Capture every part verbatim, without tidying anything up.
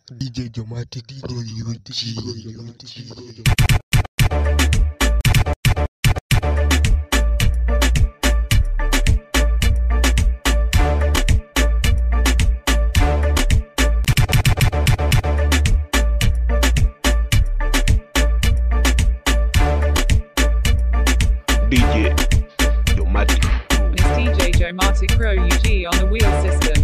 D J Jomatic Pro U G. D J Jomatic. It's D J Jomatic Pro U G on the wheel system.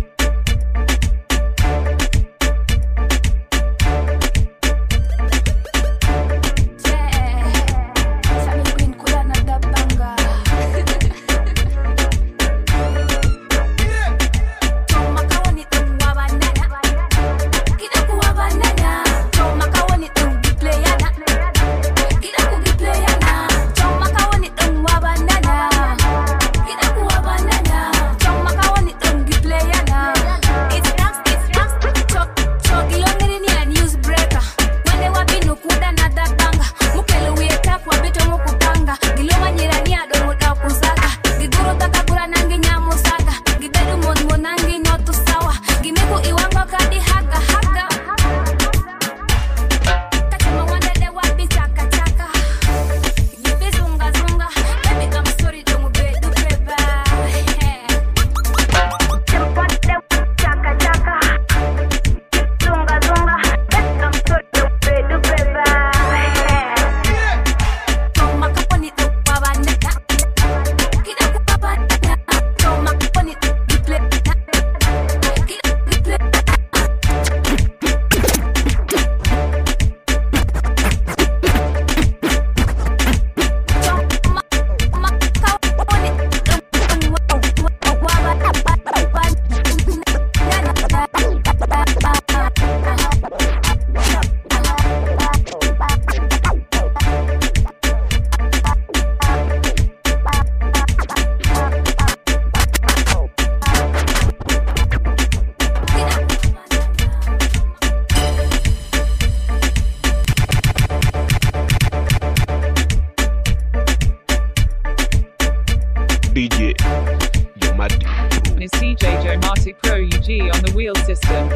D J Jomatic. It's D J Jomatic Pro U G on the wheel system.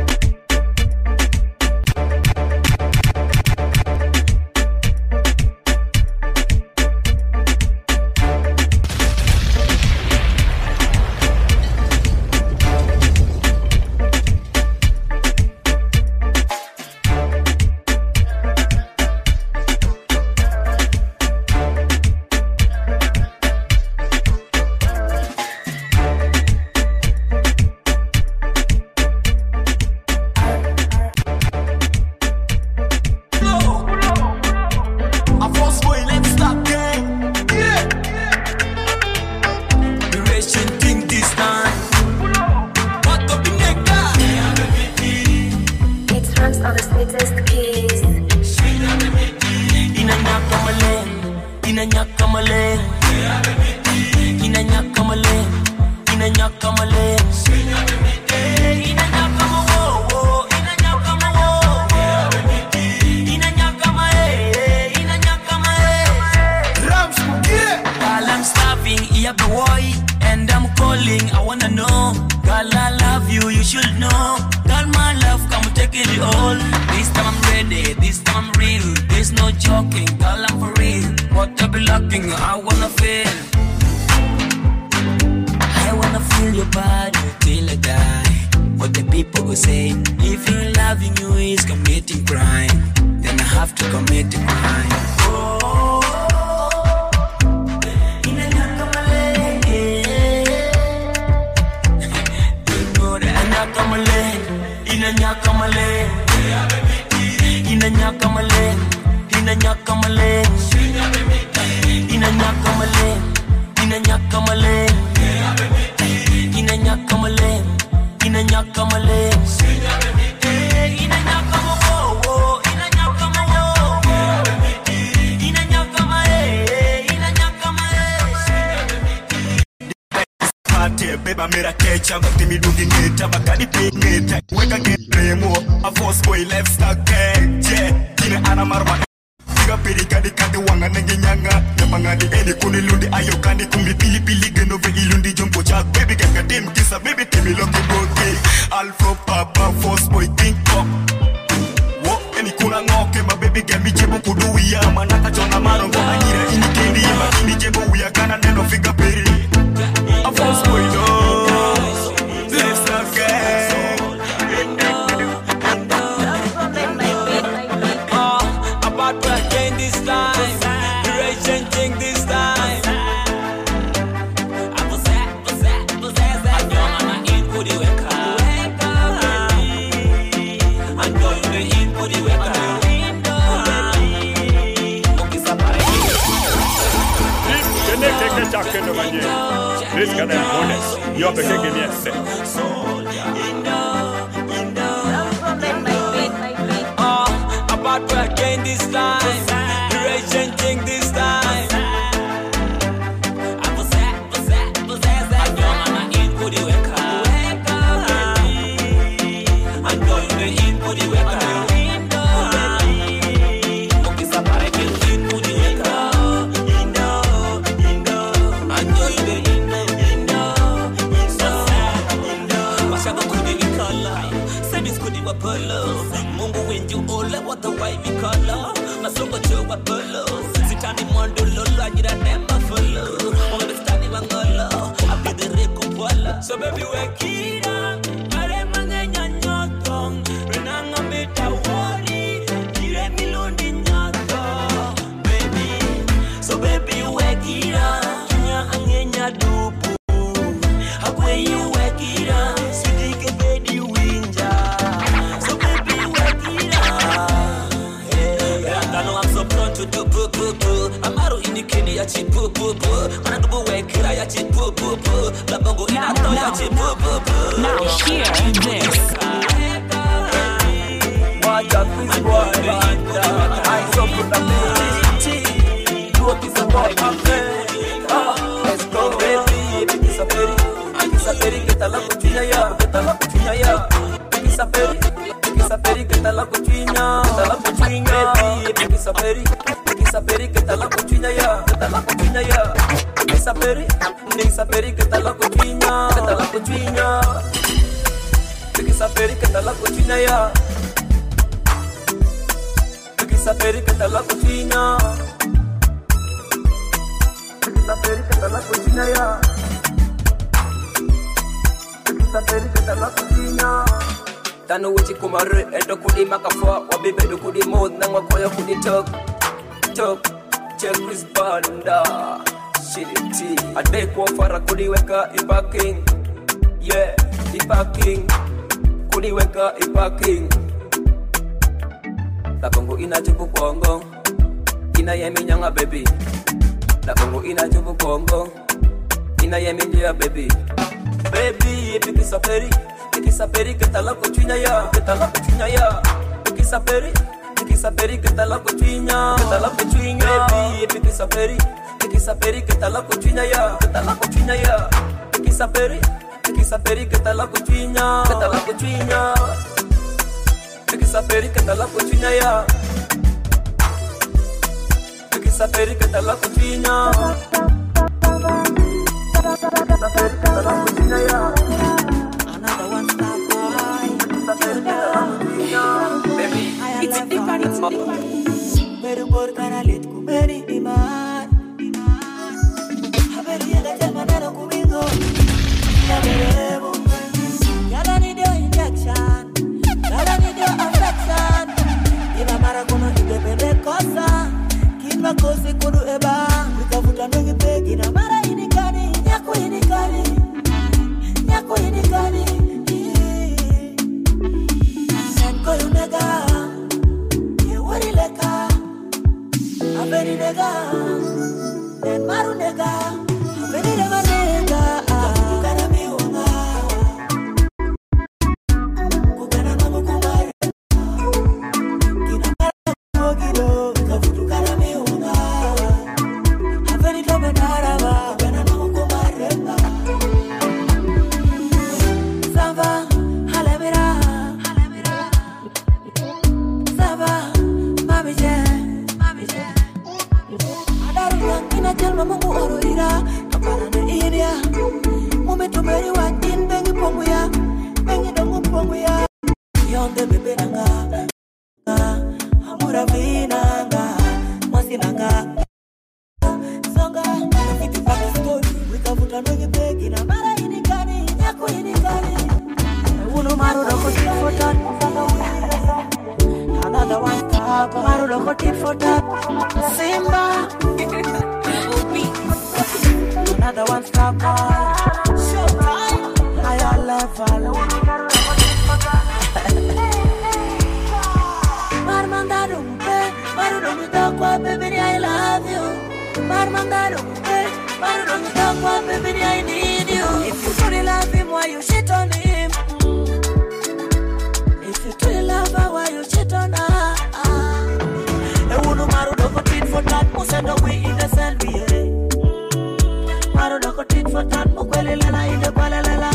On the sweetest kiss. Inanyaka male, inanyaka male, inanyaka male, inanyaka male, inanyaka mo, inanyaka mo, inanyaka mae, inanyaka mae. Rams, yeah. While I'm starving, yeah, boy, and I'm calling, I wanna know. Girl, I love you, you should know. Girl, my love, come take it all. This time I'm ready, this time I'm real. There's no joking, girl, I'm for real. What I be lacking, I wanna feel. I wanna feel your body till I die. What the people go say, if you loving you is committing crime, then I have to commit a crime. Oh, inanyaka male, inanyaka male, inanyaka male, inanyaka male, inanyaka male, inanyaka male, inanyaka male, inanyaka mo, inanyaka mo, inanyaka mae, inanyaka mae. Pate beba mera kecha, bakti midungi ngeta, bakadi pe ngeta. Weka ngeremo, a force boy left stuck gang, yeah. Kine ana marma. Tiga piri kadi kadi wanga nenge nyanga. Nyamangadi edi kuni lundi ayo kandi kumbi pili pili genove ilundi jumbo chak. Baby kaka dim kisa, baby timi loki bote. Alpha papa force boy think up. Mano manje. This kind of bonus. You're the king in the Uh, about to again this time. Direction change this time. I'm possessed, possessed, possessed. I know mama in for the wake up. I know you the in for the wake up. Okay, somebody can in for the wake up. You know, you know. I know you the in, you know, you know, you know. Mashaba kudi ikala. Say this kudi wa polo. Mungu wenju ole what the way we color. Masongo chowa polo. Sitani mondo lolo ajira nemba follow. Only stani wangolo. Api the reko pola. So baby wake it up. Are mangenya nyotong. Renanga meta wori. Dire milundi nyoto. Baby. So baby wake it up. Nya angenya dupu. Hakwe you wake it up. Sweetie baby winja. So baby wake it up. Yeah, I know I'm so prone to do boo boo boo. Amaru inikini ya chi boo boo boo. Mana dubu wekira ya chi boo boo boo. La bongo inato ya chi boo boo boo. Now hear this. Watch out, please boy. I so put a man. Do a piece of boy, my friend. Ah, let's go, baby. Pick a berry. Pick a berry, get a la cuchina ya. Get a la cuchina ya. Pick a berry. Pick a berry, get a la cuchina. Get a la cuchina, baby. Pick a berry. Pick a berry, get a la cuchina ya. Get a la cuchina ya. Pick a berry. Pick a berry, get a la cuchina. Get a la cuchina. Pick a berry, get a la cuchina ya. Saperi que te la cocina. Saperi que te la cocina ya. Saperi que te la cocina. Tanu wichi kumare endo kudi makafwa wabibe do kudi mod nangwa koyo kudi tok tok check Chris Banda shiti ade kwa fara kudi weka ipaking yeah ipaking kudi weka ipaking. La Congo ina chupu Congo, ina yemi nyanga baby. La Congo ina chupu Congo, ina yemi njia baby. Baby, piki saperi, piki saperi que ta la cochina ya, que ta la cochina ya. Piki saperi, piki saperi que ta la cochina, que ta la cochina. Baby, piki saperi, piki saperi que ta la cochina ya, que ta la cochina ya. Piki saperi, piki saperi que ta la cochina, que ta la cochina. Piki saperi que ta la cocina ya. Piki saperi que ta la cocina. Piki saperi que ta la cocina ya. Another one stop boy. Piki saperi que ta la cocina. Baby, It's different, it's different. Meru por canalit kumeri iman. Haberi yega jema nero kumingo. Ya merebu. Yala ni dio injection. Yala ni dio affection. Ina mara kono idepende kosa. Kinwa kosi kudu eba. Wikavuta nwengi pegi na mara inikani. Nyaku inikani. Nyaku inikani. Nenko yunega. Yewari leka. Averi nega. Nen maru nega. Averi nega nega. Kukana miwanga. Kukana namu kumare. Kina mara kuogido. Kavutu kana miwanga. Averi tobe naraba. Kukana namu kumare. Samba. Halemira. Samba. Mami je. Mami je. Adaru yang ina jelma mungu oro ira. Kapara na iria. Mume tumeri watin bengi pongu ya. Bengi dongu pongu ya. Yonde bebe nanga. Amura vinanga. Mwasi nanga. Songa. Fiti paka story. Wikavuta nwengi begi na mara inikani. Nyako inikani. Uno maru doko tit for tat. Another one tap. Maru doko tit for tat. Simba. Another one stop. Showtime. Higher level. Marmandaro mupe, maru no mutakwa baby I love you. Marmandaro mupe, Maru don't talk one, baby, I need you. If you truly love him, why you shit on him? If you truly love her, why you shit on her? E uno maru doko tit for that, musendo we innocent we. Maru doko tit for that, mukwele lela inde kwale lela.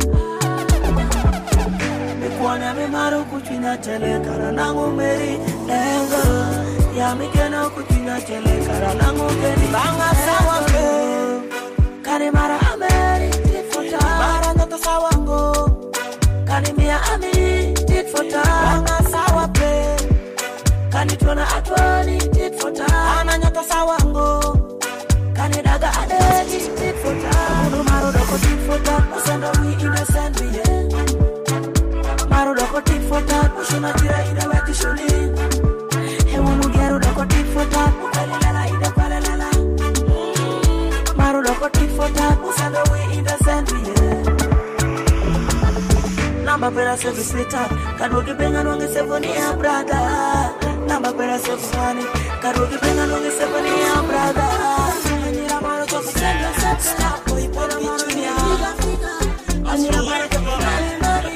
Mi kuone mi maru kuchina tele kara nangu meri lengo. Ya mi keno kuchina tele kara nangu meri banga sawa ke. Kani mara ameri tit for that, mara nyoto sawa ngo. Kani mia ami tit for that, banga sawa pe. Kani tuona atwani tit for that, ana nyoto sawa ngo. Kani daga adegi tit for that, uno maro doko tit for that, usendo we innocent we yeah. Maro doko tit for that, ushuna tira ida weti shuli. He unu gero doko tit for that, ukwele lela ida kwele lela. Maro doko tit for that, usendo we innocent we yeah. Namba pera sevi sweetheart, kadogi benga nwangi sevoni ya brother. Namba pera sevi swani, kadogi benga nwangi sevoni ya brother. Anira maro chofu sendo sepena, koi pera maro ni higa higa. Anira maro chofu mari mari.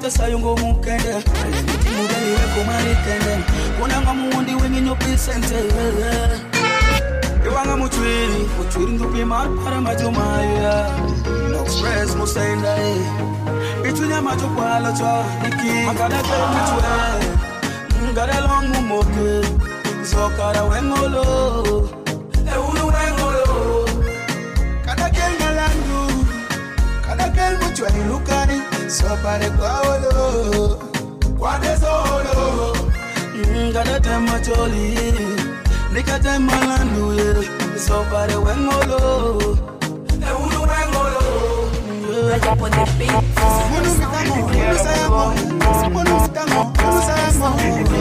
Mata sayungo mukende Mudeli weko marikende Kunanga mundi wengi nyopi sente Iwanga muchwiri Muchwiri ndupi marpara majumaya No stress musenda Itunya macho kwa lacha Niki Makana ke muchwe Ngare long mumoke Zokara wengolo Eulu wengolo Kada kenga landu Kada kel muchwe ilukani Sopare kwa olo Kwa desolo Ngada tema choli Nika tema landu ye Sopare wengolo Eulu wengolo Up on the beat. Munu mitango, munu sayamo Munu mitango, munu sayamo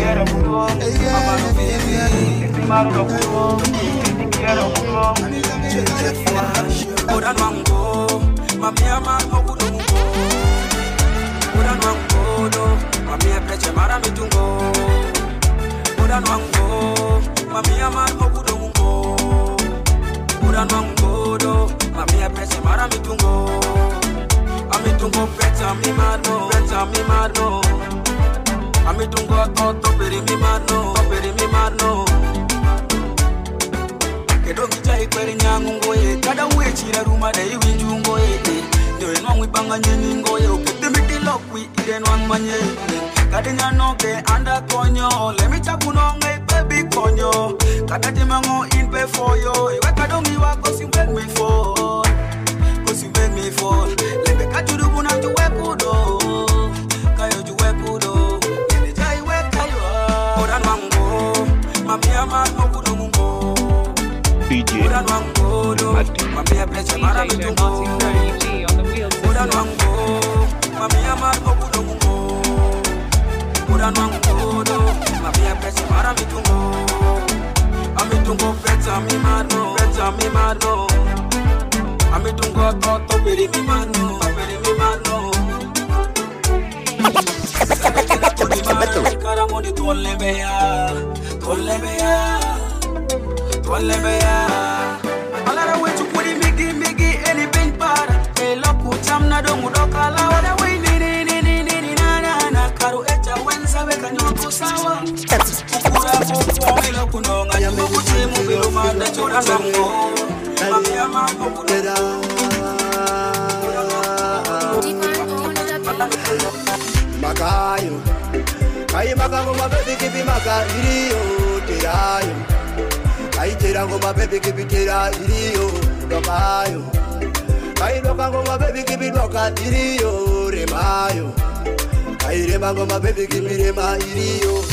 Oda nwango, mami ama mokudo mungo Oda nwango do, mami apreche mara mitungo Oda nwango, mami ama mokudo mungo Oda nwango do, mami apreche mara mitungo Amitungo peta mi mano, peta mi mano Amitungo akoto peri mi mano, peri mi mano Kedo kita ikweri nyangungo ye Kada uechira ruma da iwinjungo ye Nyo enwa mwipanga nyeningo ye Ukete miti lokwi ide nwang manye Kade nyanoke anda konyo Lemi chakunonga baby konyo Kada timango in pay for yo Iwe kadongi wako si make me fall Cause you make me fall Lebe kachudu kuna juwe kudo Kayo juwe kudo Lebe jai we kayo Oda nwango Mami ama mokudo mungo D J Oda nwango do Mami apreche mara mitungo Oda nwango Mami ama mokudo mungo Oda nwango do Mami apreche mara mitungo Amitungo peta mi mano Peta mi mano Amitungo toto peri mi mano Peri mi mano Karamoni tolle beya Tolle beya Tolle beya Alara wetu kuri migi migi Eni bin para Elo kucham na dongu doka la Wada wey ni ni ni ni ni ni na na na Karu echa wenza weka nyoku sawa Ukura kufu Elo kunonga Nyuku chimu bilu manda chora nango Mami ama mokura Makayo Kai makango mabebi kipi maka iriyo terayo Kai terango mabebi kipi tera iriyo dokayo Kai dokango mabebi kipi doka iriyo remayo Kai remango mabebi kipi rema iriyo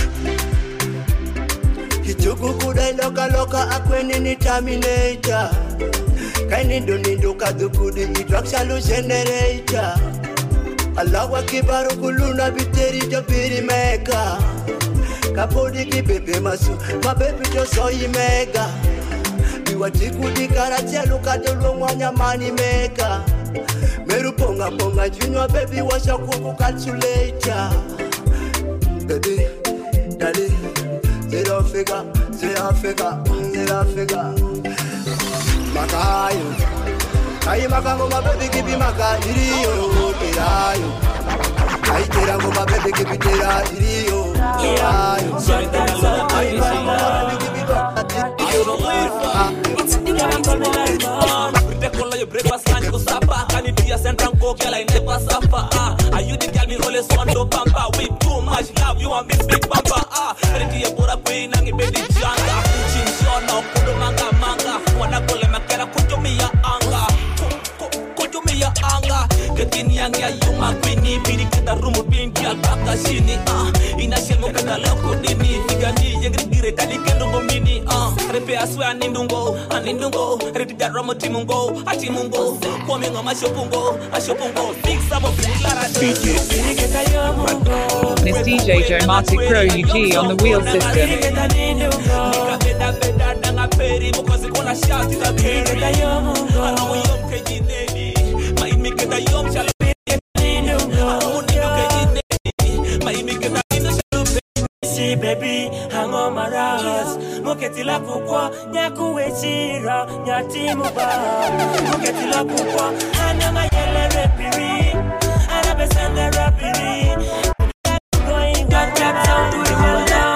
Kichuku kudai loka loka akweni ni terminator Kai nindo nindo kadukudi itwakshalu generator Alawa kibaru kuluna biteri jo biri meka Kapodi ki bebe masu ma baby jo soyi mega Biwa tikudi karatia luka jolo mwanya mani meka Meru ponga ponga junior baby washa kuku calculator Baby, daddy, zero figure, zero figure, zero figure Makayo Kai makango ma baby kipi maka iriyo terayo Kai terango ma baby kipi tera iriyo terayo Kai makango ma baby kipi doka It's the guy call me like mom Protect all your breakfast lunch go supper Can you do your central go girl I never suffer ah Are you the girl me always want to pamper With too much love you want me big pamper ah Ready to bora queen nangi bedi janga Chinshona kudo manga manga Wana kole makera kujo mi ya anga Kutumia anga Ketini yangi ya yuma kwini Bini kita rumu binti albaka shini uh. Ina shelmo kata loko dini Figani yengri gire tadi kendungo mini uh. Repe aswe anindungo Anindungo Reti jaromo timungo Atimungo Kwame ngoma shopungo Ashopungo Big sabo filara D J Miss D J Jomatic Pro U G on the wheel system. Nika beda beda danga peri Mukozi kona shout ita peri Anamu yom kejineni Maimi keta yom shalo peri Anamu nino kejineni Maimi keta ino shalo peri Si baby hang on my ras Moketi la kukwa Nyaku wechira Nyati muba Moketi la kukwa Ananga yele repiri Anaba me send the rapidly. Going got kept out to the world now.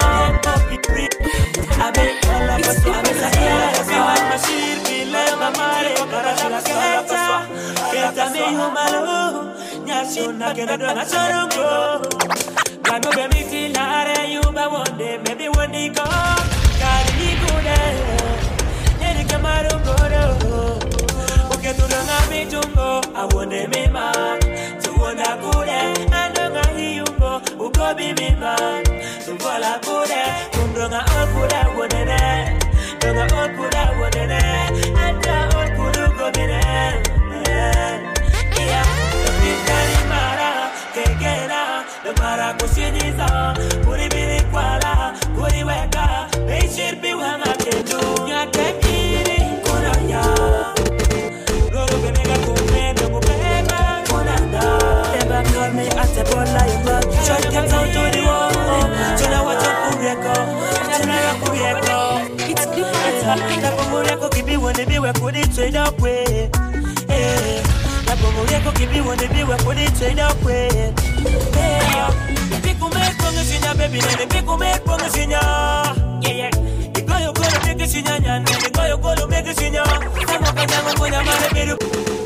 I make all of us, I make a killer. Everyone machine, we let my money. Karashina keta, keta me humalo. Nyashuna kena do na chorongo. Kano be mi tilare yuba one day, maybe one day go. Kari ni kude, neri kamaro godo. Uke tu na mi jumbo, I want me man. Tu wanda kude, ando nga hiyumbo, uko bi mi man. Tu vola kude, umronga okuda wonene. Donga okuda wonene, anda okudu gobine. Yeah, the mara, kekena, the mara kushiniza, puri biri kwala, puri weka, they should be one of the two. Ya tekiri, kuna ya. Roro benega kumene, mubeba, kuna da. Never call me at the ball like that. Shot gets out to the wall. Tuna wacha kureko, tuna ya kureko. It's different. Na kumureko kibi wone biwe kudi trade up way. Eh. Na kumureko kibi wone biwe kudi trade up way. Eh. Piku me ponga sinya baby na piku me ponga sinya. Yeah yeah. Ikoyo kolo mege sinya nyane, ikoyo kolo mege sinya. Kamo kanya ngonya mare biru.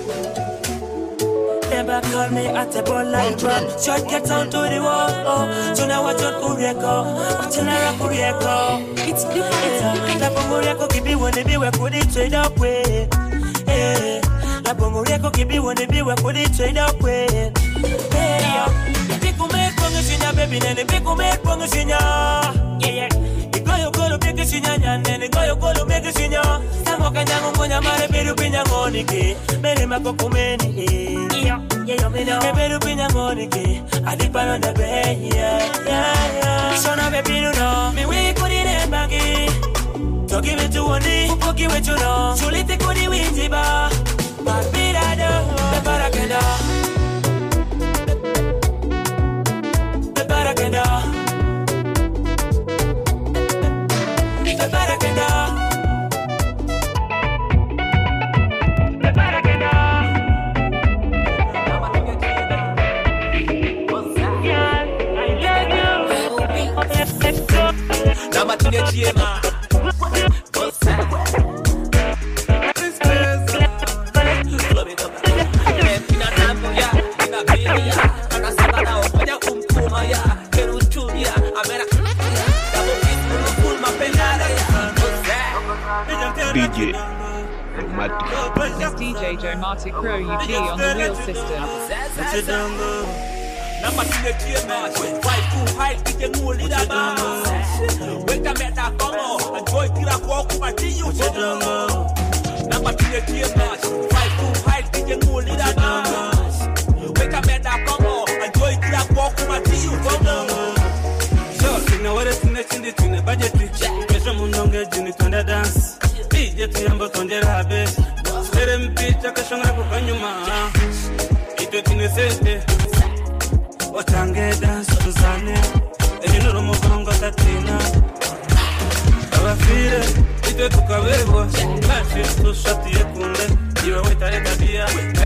Never call me at the ball like that. Shot gets out to the wall. Oh, so now I don't kureko. So now I kureko. It's different. La pomoreko kibi wone biwe kudi trade up way. Eh. La pomoreko kibi wone biwe kudi trade up way. Eh. Piku me ponga sinya baby nene piku me ponga sinya. Yeah yeah. Ikoyo kolo mege sinya nyane, ikoyo kolo mege sinya. Samo kanyango ngonya mare biru pinya ngoni ke. Mere makokumeni. Yeah. Yeah, me know. Me better be na money, I dip on the bed. Yeah, yeah, yeah. So now baby, you know me we put it in baggy. Don't give it to one day, who give it to no. So let it go the windy bar. But be that the barakenda, the barakenda, the barakenda. Nama tinge chiema. D J Mati. This is D J Jomatic Pro U G on the wheel system. Nama tinge chiema. Fight too high, kite nguli da ba. Weka meta kongo, enjoy tira kwa kumati you kongo. Nama tinge chiema. Fight too high, kite nguli da ba. Weka meta kongo, enjoy tira kwa kumati you kongo. So, sina wale sina chindi tune budgeti. Kesho mundonge jini tuende dance. Ije tuyambo tonde rabe. Sere mpicha kesho ngaku kanyuma. Ito tine sete. Watange dance tuzane. Ejino romo kongo tatina. Abafire ite tukabebwa. Kashi tushati yekunde. Iwe wita etabia.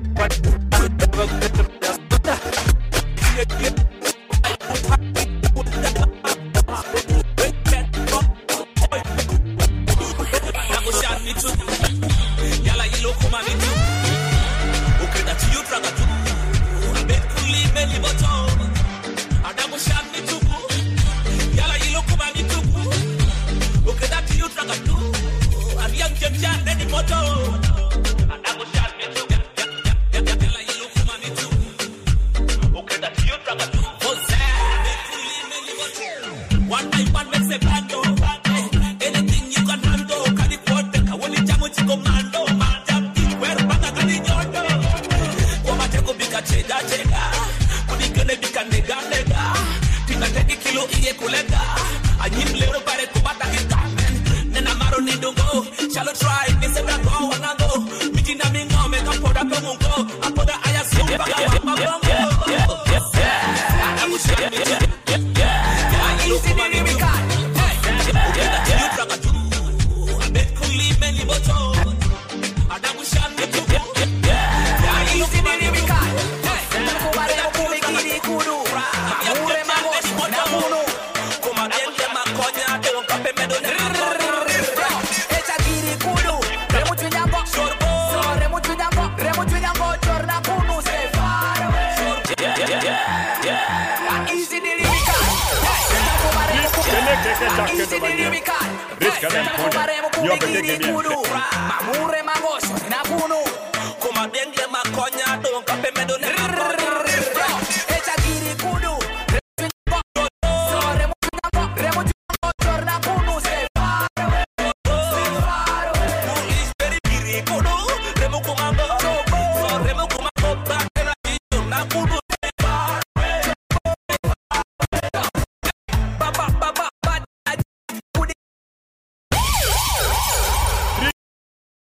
Yala yilo kuma mitu. Ukeda chiyu traga tu. Bekuli meli boto. Adamu sham mitu. Yala yilo kuma mitu. Ukeda chiyu traga tu. Ariam jemja neni boto. Adamu sham mitu. Yala yilo kuma mitu. Ukeda chiyu traga tu. Bekuli meli boto. One by one makes a bando. Anything you can handle. Kali kote kawali jamu chiko mando. Mandam ti weru banga kali nyondo. Wama teko bika chega chega. Kunikele bika nega nega. Tina teki kilo iye kulega. Anyim lero pare kubata kitamen. Nena maro nidungo. Shallow try, nise brango wanango. President Kune. Yo pekee mie. Mamure magosho na kuno. Kuma dengle makonya don kape medole.